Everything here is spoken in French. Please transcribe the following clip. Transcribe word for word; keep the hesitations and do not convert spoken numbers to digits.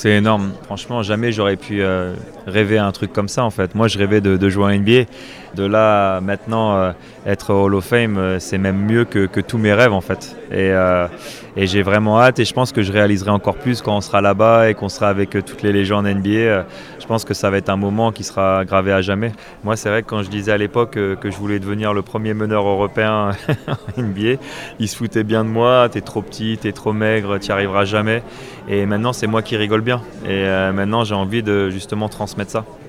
c'est énorme. Franchement, jamais j'aurais pu euh, rêver un truc comme ça en fait. Moi, je rêvais de, de jouer en N B A. De là, maintenant, euh, être Hall of Fame, euh, c'est même mieux que, que tous mes rêves en fait. Et, euh, et j'ai vraiment hâte et je pense que je réaliserai encore plus quand on sera là-bas et qu'on sera avec euh, toutes les légendes N B A. Euh, je pense que ça va être un moment qui sera gravé à jamais. Moi, c'est vrai que quand je disais à l'époque euh, que je voulais devenir le premier meneur européen en N B A, ils se foutaient bien de moi. T'es trop petit, t'es trop maigre, t'y arriveras jamais. Et maintenant, c'est moi qui rigole bien. Et euh, maintenant, j'ai envie de justement transmettre ça.